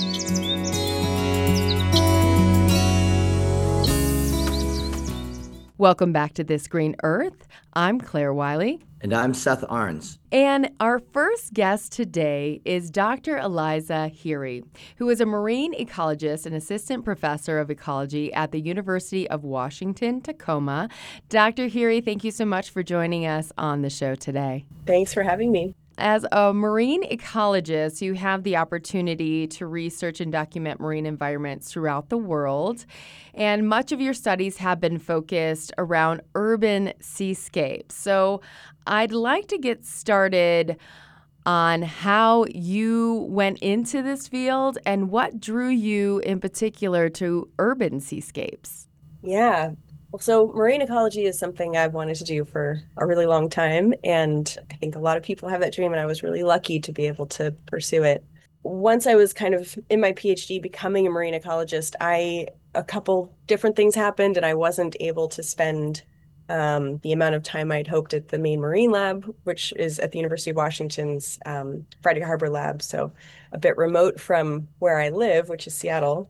Welcome back to This Green Earth. I'm Claire Wiley. And I'm Seth Arns. And our first guest today is Dr. Eliza Heery, who is a marine ecologist and assistant professor of ecology at the University of Washington, Tacoma. Dr. Heery, thank you so much for joining us on the show today. Thanks for having me. As a marine ecologist, you have the opportunity to research and document marine environments throughout the world, and much of your studies have been focused around urban seascapes. So I'd like to get started on how you went into this field and what drew you in particular to urban seascapes. Yeah. So marine ecology is something I've wanted to do for a really long time. And I think a lot of people have that dream, and I was really lucky to be able to pursue it. Once I was kind of in my PhD becoming a marine ecologist, a couple different things happened, and I wasn't able to spend the amount of time I'd hoped at the main marine lab, which is at the University of Washington's Friday Harbor lab. So a bit remote from where I live, which is Seattle.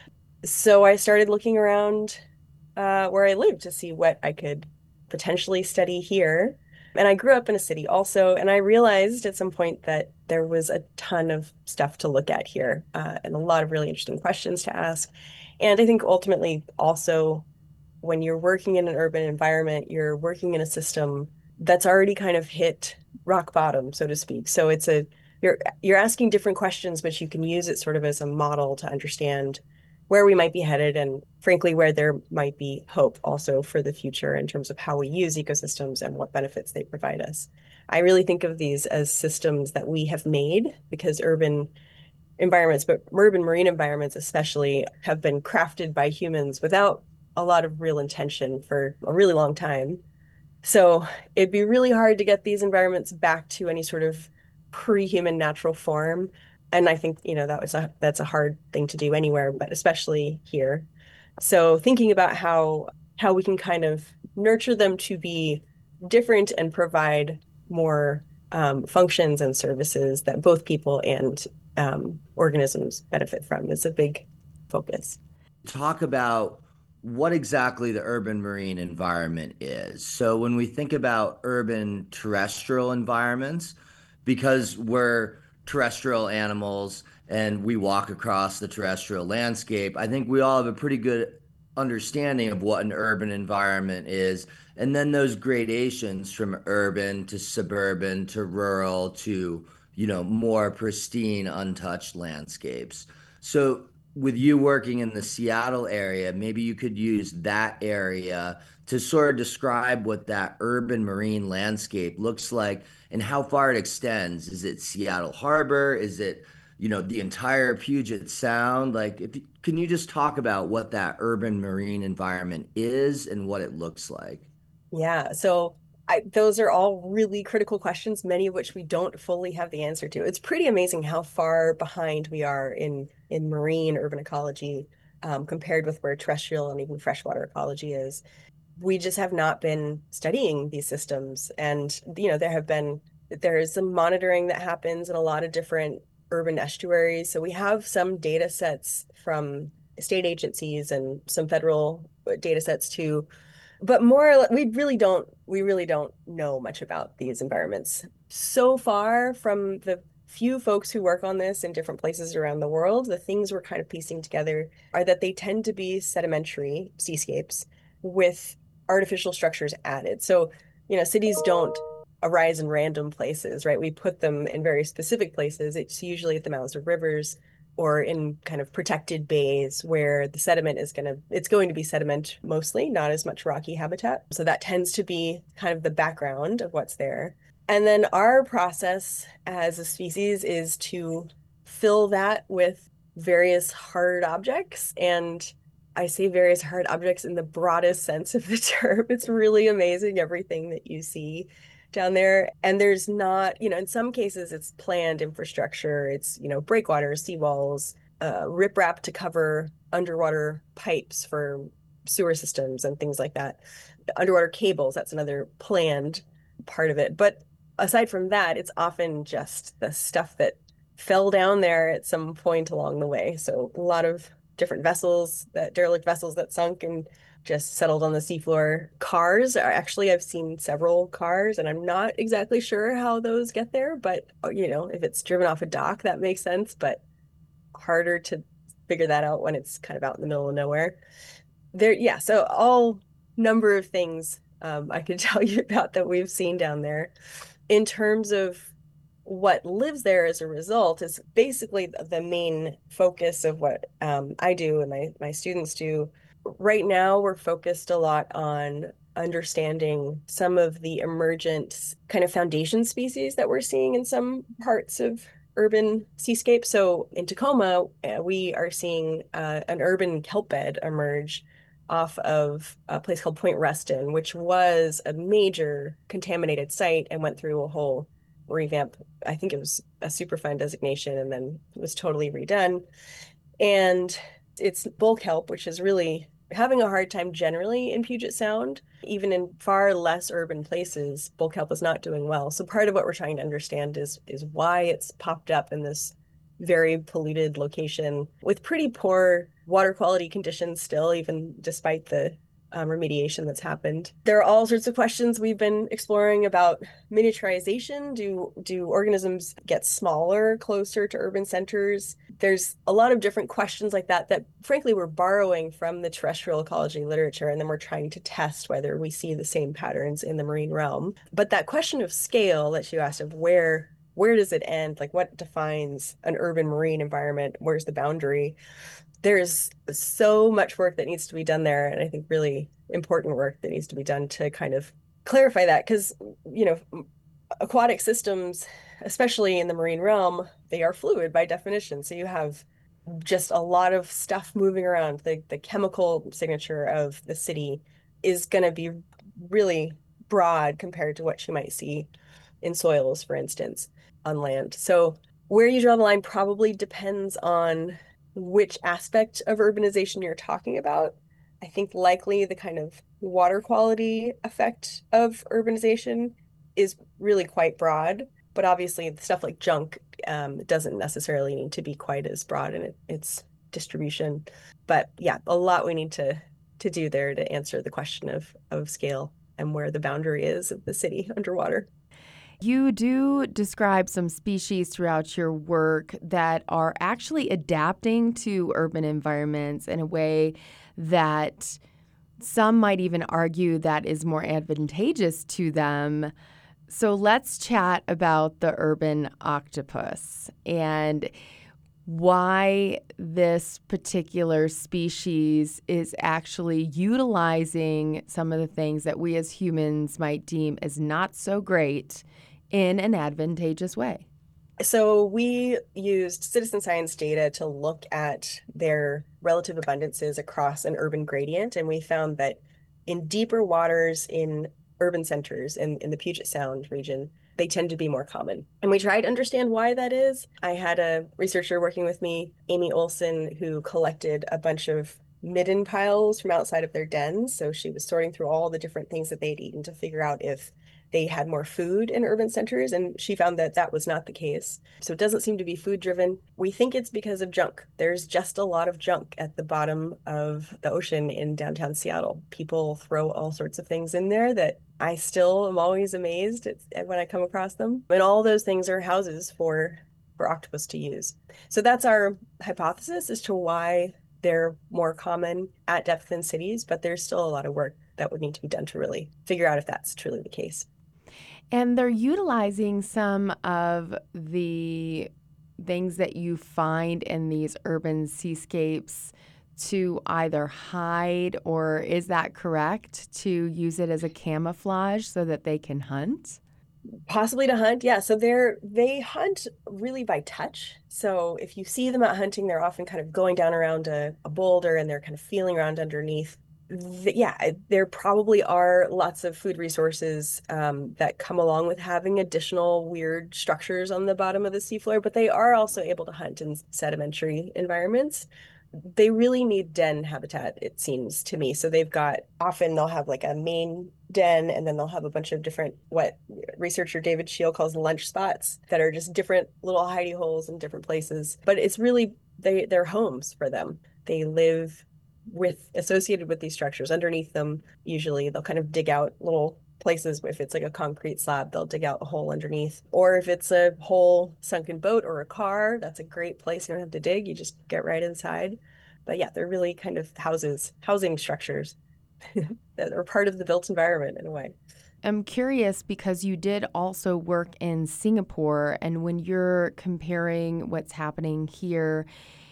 So I started looking around where I lived to see what I could potentially study here. And I grew up in a city also, and I realized at some point that there was a ton of stuff to look at here and a lot of really interesting questions to ask. And I think ultimately also when you're working in an urban environment, you're working in a system that's already kind of hit rock bottom, so to speak. So you're asking different questions, but you can use it sort of as a model to understand where we might be headed, and frankly, where there might be hope also for the future in terms of how we use ecosystems and what benefits they provide us. I really think of these as systems that we have made because urban environments, but urban marine environments especially, have been crafted by humans without a lot of real intention for a really long time. So it'd be really hard to get these environments back to any sort of pre-human natural form. And I think, that's a hard thing to do anywhere, but especially here. So thinking about how we can kind of nurture them to be different and provide more functions and services that both people and organisms benefit from is a big focus. Talk about what exactly the urban marine environment is. So when we think about urban terrestrial environments, because we're terrestrial animals and we walk across the terrestrial landscape, I think we all have a pretty good understanding of what an urban environment is. And then those gradations from urban to suburban to rural to, more pristine, untouched landscapes. So with you working in the Seattle area, maybe you could use that area to sort of describe what that urban marine landscape looks like and how far it extends. Is it Seattle Harbor? Is it, the entire Puget Sound? Can you just talk about what that urban marine environment is and what it looks like? Yeah, so those are all really critical questions, many of which we don't fully have the answer to. It's pretty amazing how far behind we are in marine urban ecology compared with where terrestrial and even freshwater ecology is. We just have not been studying these systems. And, there is some monitoring that happens in a lot of different urban estuaries. So we have some data sets from state agencies and some federal data sets too. But we really don't know much about these environments. So far from the few folks who work on this in different places around the world, the things we're kind of piecing together are that they tend to be sedimentary seascapes with artificial structures added. So, cities don't arise in random places, right? We put them in very specific places. It's usually at the mouths of rivers or in kind of protected bays where the sediment it's going to be sediment mostly, not as much rocky habitat. So that tends to be kind of the background of what's there. And then our process as a species is to fill that with various hard objects. And I say various hard objects in the broadest sense of the term. It's really amazing everything that you see down there. And there's not, in some cases it's planned infrastructure. It's, breakwaters, seawalls, riprap to cover underwater pipes for sewer systems and things like that. Underwater cables, that's another planned part of it. But aside from that, it's often just the stuff that fell down there at some point along the way. So a lot of different vessels, that derelict vessels that sunk and just settled on the seafloor. Cars are actually, I've seen several cars, and I'm not exactly sure how those get there, but if it's driven off a dock, that makes sense, but harder to figure that out when it's kind of out in the middle of nowhere. Yeah, so all number of things I could tell you about that we've seen down there. In terms of what lives there as a result is basically the main focus of what I do and my students do. Right now, we're focused a lot on understanding some of the emergent kind of foundation species that we're seeing in some parts of urban seascape. So in Tacoma, we are seeing an urban kelp bed emerge off of a place called Point Reston, which was a major contaminated site and went through a whole revamp. I think it was a Superfund designation and then was totally redone. And it's bull kelp, which is really having a hard time generally in Puget Sound. Even in far less urban places, bull kelp is not doing well. So part of what we're trying to understand is why it's popped up in this very polluted location with pretty poor water quality conditions still, even despite the remediation that's happened. There are all sorts of questions we've been exploring about miniaturization. Do organisms get smaller closer to urban centers? There's a lot of different questions like that frankly we're borrowing from the terrestrial ecology literature, and then we're trying to test whether we see the same patterns in the marine realm. But that question of scale that you asked, of where does it end? Like, what defines an urban marine environment? Where's the boundary? There's so much work that needs to be done there, and I think really important work that needs to be done to kind of clarify that, because aquatic systems, especially in the marine realm, they are fluid by definition. So you have just a lot of stuff moving around. The chemical signature of the city is going to be really broad compared to what you might see in soils, for instance, on land. So where you draw the line probably depends on which aspect of urbanization you're talking about. I think likely the kind of water quality effect of urbanization is really quite broad, but obviously stuff like junk doesn't necessarily need to be quite as broad in its distribution. But yeah, a lot we need to do there to answer the question of scale and where the boundary is of the city underwater. You do describe some species throughout your work that are actually adapting to urban environments in a way that some might even argue that is more advantageous to them. So let's chat about the urban octopus and why this particular species is actually utilizing some of the things that we as humans might deem as not so great in an advantageous way. So we used citizen science data to look at their relative abundances across an urban gradient, and we found that in deeper waters in urban centers in the Puget Sound region, they tend to be more common. And we tried to understand why that is. I had a researcher working with me, Amy Olson, who collected a bunch of midden piles from outside of their dens. So she was sorting through all the different things that they'd eaten to figure out if they had more food in urban centers, and she found that that was not the case. So it doesn't seem to be food driven. We think it's because of junk. There's just a lot of junk at the bottom of the ocean in downtown Seattle. People throw all sorts of things in there that I still am always amazed at when I come across them. And all those things are houses for octopus to use. So that's our hypothesis as to why they're more common at depth in cities, but there's still a lot of work that would need to be done to really figure out if that's truly the case. And they're utilizing some of the things that you find in these urban seascapes to either hide, or is that correct, to use it as a camouflage so that they can hunt? Possibly to hunt, yeah. So they hunt really by touch. So if you see them out hunting, they're often kind of going down around a boulder and they're kind of feeling around underneath. Yeah, there probably are lots of food resources that come along with having additional weird structures on the bottom of the seafloor, but they are also able to hunt in sedimentary environments. They really need den habitat, it seems to me. So often they'll have like a main den, and then they'll have a bunch of different, what researcher David Scheel calls lunch spots, that are just different little hidey holes in different places. But it's really, they're homes for them. They live associated with these structures. Underneath them, usually they'll kind of dig out little places. If it's like a concrete slab, they'll dig out a hole underneath. Or if it's a whole sunken boat or a car, that's a great place. You don't have to dig, you just get right inside. But yeah, they're really kind of housing structures that are part of the built environment in a way. I'm curious because you did also work in Singapore, and when you're comparing what's happening here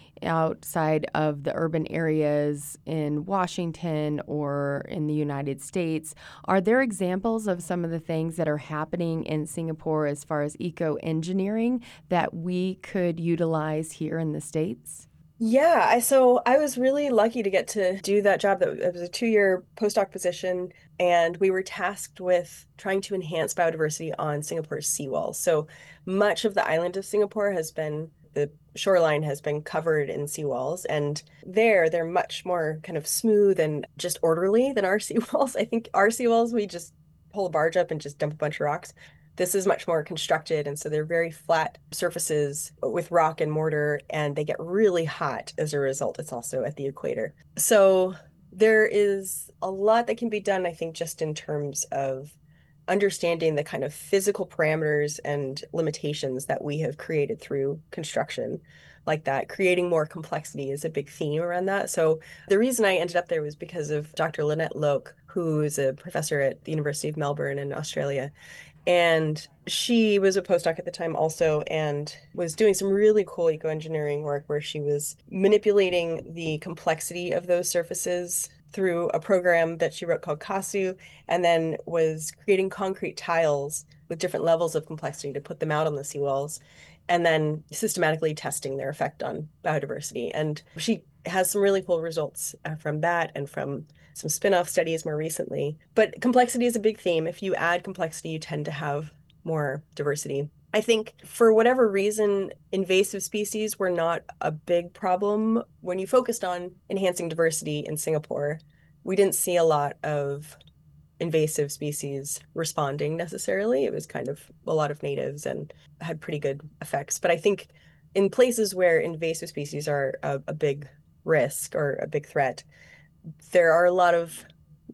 outside of the urban areas in Washington or in the United States, are there examples of some of the things that are happening in Singapore as far as eco-engineering that we could utilize here in the States? Yeah, so I was really lucky to get to do that job. It was a 2-year postdoc position, and we were tasked with trying to enhance biodiversity on Singapore's seawalls. So much of the island of Singapore the shoreline has been covered in seawalls, and they're much more kind of smooth and just orderly than our seawalls. I think our seawalls, we just pull a barge up and just dump a bunch of rocks. This is much more constructed, and so they're very flat surfaces with rock and mortar, and they get really hot as a result. It's also at the equator. So there is a lot that can be done, I think, just in terms of understanding the kind of physical parameters and limitations that we have created through construction like that. Creating more complexity is a big theme around that. So the reason I ended up there was because of Dr. Lynette Loke, who is a professor at the University of Melbourne in Australia. And she was a postdoc at the time also, and was doing some really cool eco-engineering work where she was manipulating the complexity of those surfaces through a program that she wrote called Kasu, and then was creating concrete tiles with different levels of complexity to put them out on the seawalls, and then systematically testing their effect on biodiversity. And she has some really cool results from that, and from some spin-off studies more recently. But complexity is a big theme. If you add complexity, you tend to have more diversity. I think for whatever reason, invasive species were not a big problem when you focused on enhancing diversity in Singapore. We didn't see a lot of invasive species responding necessarily. It was kind of a lot of natives and had pretty good effects. But I think in places where invasive species are a big risk or a big threat, there are a lot of,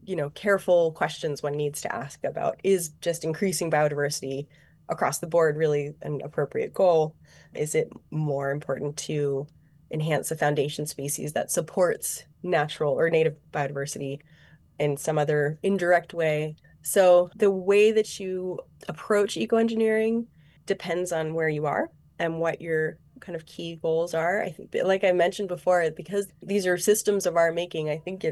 careful questions one needs to ask about, is just increasing biodiversity across the board really an appropriate goal? Is it more important to enhance a foundation species that supports natural or native biodiversity in some other indirect way? So the way that you approach ecoengineering depends on where you are and what your kind of key goals are. I think, like I mentioned before, because these are systems of our making,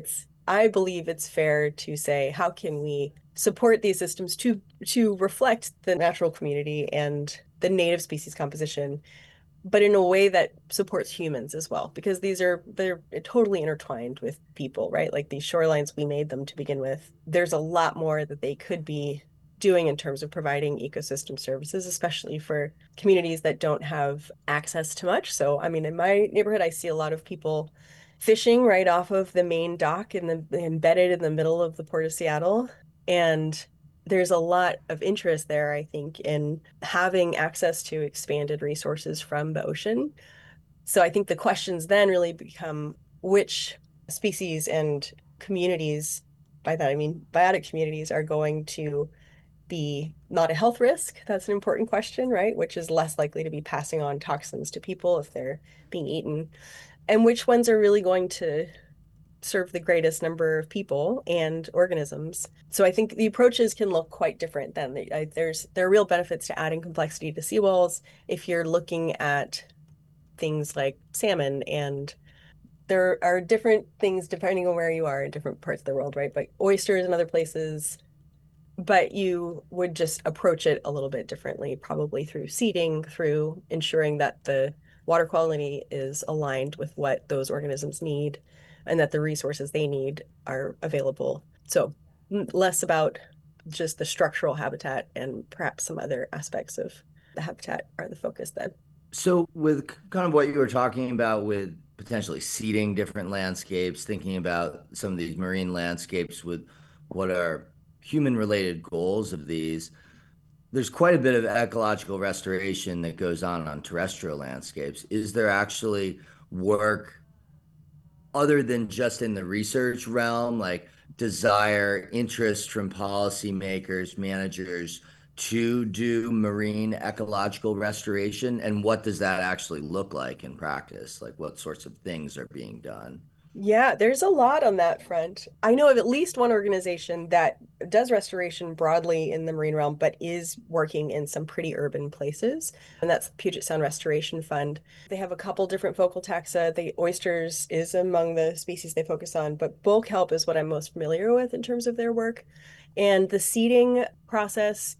I believe it's fair to say, how can we support these systems to reflect the natural community and the native species composition, but in a way that supports humans as well, because they're totally intertwined with people, right? Like these shorelines, we made them to begin with. There's a lot more that they could be doing in terms of providing ecosystem services, especially for communities that don't have access to much. So, I mean, in my neighborhood, I see a lot of people fishing right off of the main dock embedded in the middle of the Port of Seattle. And there's a lot of interest there, I think, in having access to expanded resources from the ocean. So I think the questions then really become, which species and communities, by that I mean biotic communities, are going to be not a health risk? That's an important question, right? Which is less likely to be passing on toxins to people if they're being eaten. And which ones are really going to serve the greatest number of people and organisms. So I think the approaches can look quite different then. There are real benefits to adding complexity to seawalls if you're looking at things like salmon, and there are different things depending on where you are in different parts of the world, right? But oysters and other places, but you would just approach it a little bit differently, probably through seeding, through ensuring that the water quality is aligned with what those organisms need and that the resources they need are available. So less about just the structural habitat, and perhaps some other aspects of the habitat are the focus then. So with kind of what you were talking about with potentially seeding different landscapes, thinking about some of these marine landscapes with what are human related goals of these. There's quite a bit of ecological restoration that goes on terrestrial landscapes. Is there actually work other than just in the research realm, like desire, interest from policymakers, managers to do marine ecological restoration? And what does that actually look like in practice? Like what sorts of things are being done? Yeah, there's a lot on that front. I know of at least one organization that does restoration broadly in the marine realm, but is working in some pretty urban places, and that's the Puget Sound Restoration Fund. They have a couple different focal taxa. The oysters is among the species they focus on, but bull kelp is what I'm most familiar with in terms of their work. And the seeding process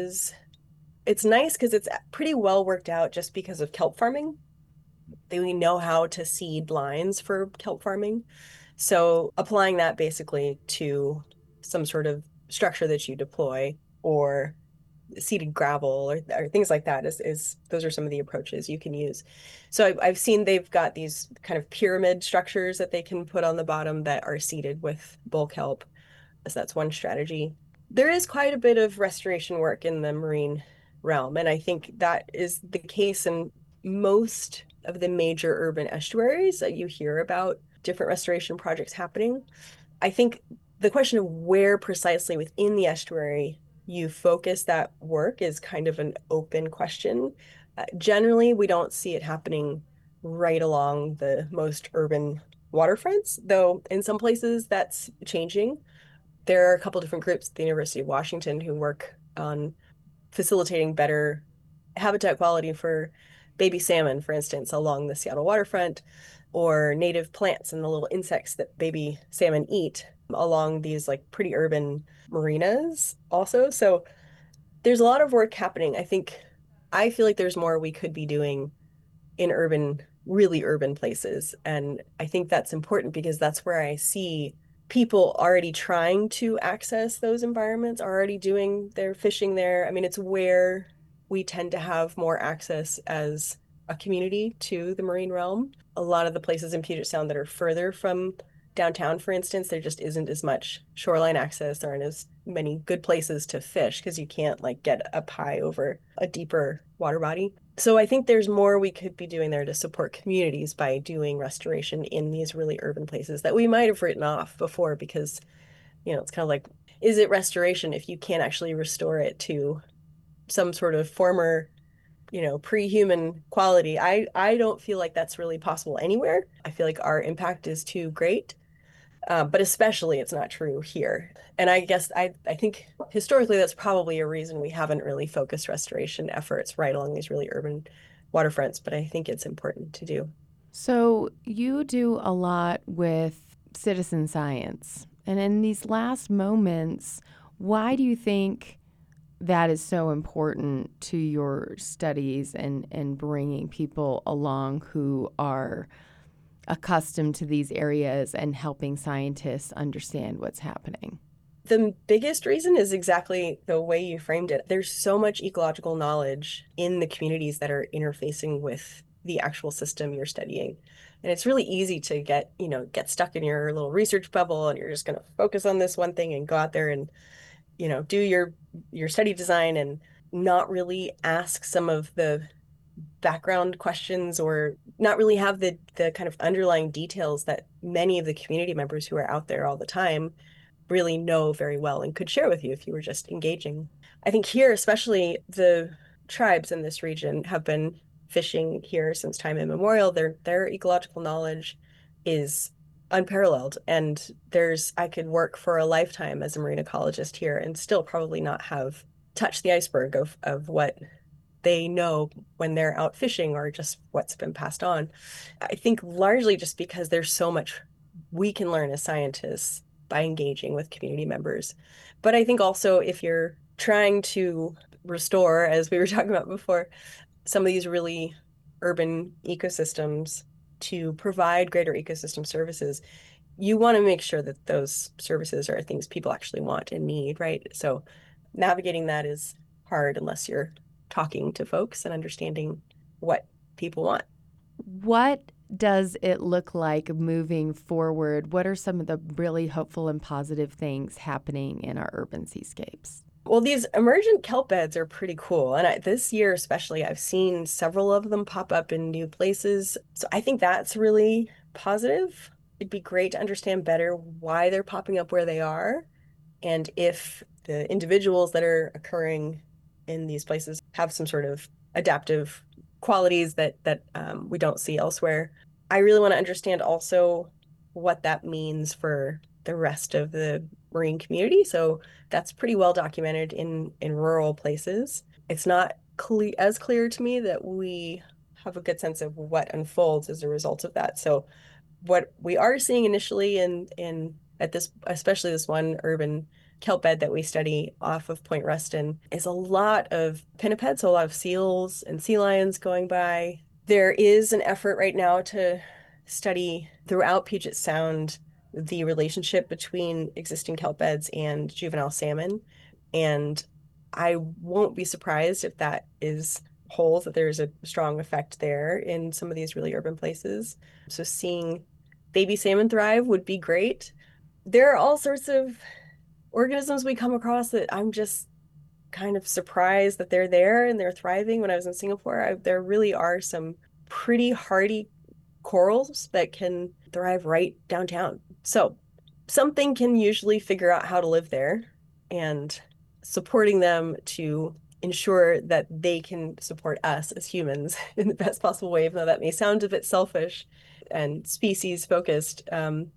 it's nice because it's pretty well worked out just because of kelp farming. They know how to seed lines for kelp farming. So applying that basically to some sort of structure that you deploy or seeded gravel or things like that is those are some of the approaches you can use. So I've seen they've got these kind of pyramid structures that they can put on the bottom that are seeded with bull kelp. So that's one strategy. There is quite a bit of restoration work in the marine realm, and I think that is the case in most of the major urban estuaries that you hear about different restoration projects happening. I think the question of where precisely within the estuary you focus that work is kind of an open question. Generally, we don't see it happening right along the most urban waterfronts, though in some places that's changing. There are a couple different groups at the University of Washington who work on facilitating better habitat quality for baby salmon, for instance, along the Seattle waterfront, or native plants and the little insects that baby salmon eat along these like pretty urban marinas also. So there's a lot of work happening. I feel like there's more we could be doing in really urban places. And I think that's important because that's where I see people already trying to access those environments, already doing their fishing there. I mean, it's where we tend to have more access as a community to the marine realm. A lot of the places in Puget Sound that are further from downtown, for instance, there just isn't as much shoreline access. There aren't as many good places to fish because you can't like get up high over a deeper water body. So I think there's more we could be doing there to support communities by doing restoration in these really urban places that we might have written off before because, it's kind of like, is it restoration if you can't actually restore it to some sort of former, pre-human quality? I don't feel like that's really possible anywhere. I feel like our impact is too great. But especially it's not true here. And I guess I think historically that's probably a reason we haven't really focused restoration efforts right along these really urban waterfronts, but I think it's important to do. So you do a lot with citizen science. And in these last moments, why do you think that is so important to your studies and bringing people along who are accustomed to these areas and helping scientists understand what's happening? The biggest reason is exactly the way you framed it. There's so much ecological knowledge in the communities that are interfacing with the actual system you're studying. And it's really easy to get stuck in your little research bubble and you're just going to focus on this one thing and go out there and, do your study design and not really ask some of the background questions or not really have the kind of underlying details that many of the community members who are out there all the time really know very well and could share with you if you were just engaging. I think here, especially the tribes in this region have been fishing here since time immemorial. Their ecological knowledge is unparalleled. And I could work for a lifetime as a marine ecologist here and still probably not have touched the iceberg of what they know when they're out fishing or just what's been passed on. I think largely just because there's so much we can learn as scientists by engaging with community members. But I think also if you're trying to restore, as we were talking about before, some of these really urban ecosystems to provide greater ecosystem services, you want to make sure that those services are things people actually want and need, right? So navigating that is hard unless you're talking to folks and understanding what people want. What does it look like moving forward? What are some of the really hopeful and positive things happening in our urban seascapes? Well, these emergent kelp beds are pretty cool. And this year, especially, I've seen several of them pop up in new places. So I think that's really positive. It'd be great to understand better why they're popping up where they are, and if the individuals that are occurring in these places have some sort of adaptive qualities that we don't see elsewhere. I really want to understand also what that means for the rest of the marine community. So that's pretty well documented in rural places. It's not as clear to me that we have a good sense of what unfolds as a result of that. So what we are seeing initially in at this, especially this one urban kelp bed that we study off of Point Ruston, is a lot of pinnipeds, so a lot of seals and sea lions going by. There is an effort right now to study throughout Puget Sound the relationship between existing kelp beds and juvenile salmon. And I won't be surprised if that holds, that there's a strong effect there in some of these really urban places. So seeing baby salmon thrive would be great. There are all sorts of organisms we come across that I'm just kind of surprised that they're there and they're thriving. When I was in Singapore, there really are some pretty hardy corals that can thrive right downtown. So something can usually figure out how to live there, and supporting them to ensure that they can support us as humans in the best possible way, even though that may sound a bit selfish and species focused.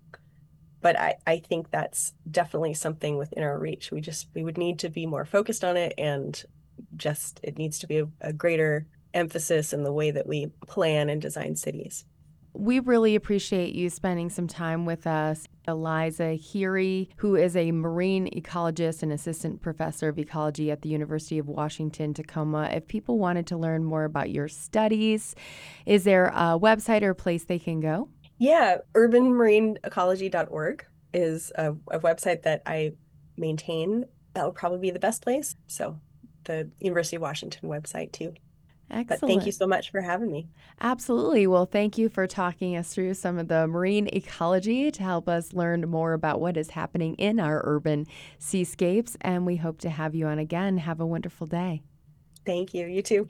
But I think that's definitely something within our reach. We would need to be more focused on it, and just it needs to be a greater emphasis in the way that we plan and design cities. We really appreciate you spending some time with us. Eliza Heery, who is a marine ecologist and assistant professor of ecology at the University of Washington, Tacoma. If people wanted to learn more about your studies, is there a website or a place they can go? Yeah, urbanmarineecology.org is a website that I maintain. That would probably be the best place. So the University of Washington website too. Excellent. But thank you so much for having me. Absolutely. Well, thank you for talking us through some of the marine ecology to help us learn more about what is happening in our urban seascapes. And we hope to have you on again. Have a wonderful day. Thank you. You too.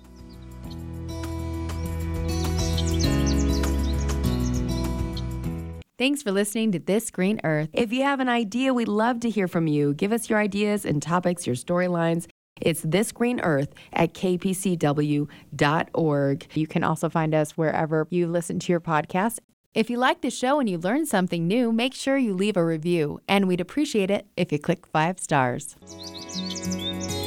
Thanks for listening to This Green Earth. If you have an idea, we'd love to hear from you. Give us your ideas and topics, your storylines. It's This Green Earth at kpcw.org. You can also find us wherever you listen to your podcast. If you like the show and you learned something new, make sure you leave a review, and we'd appreciate it if you click 5 stars.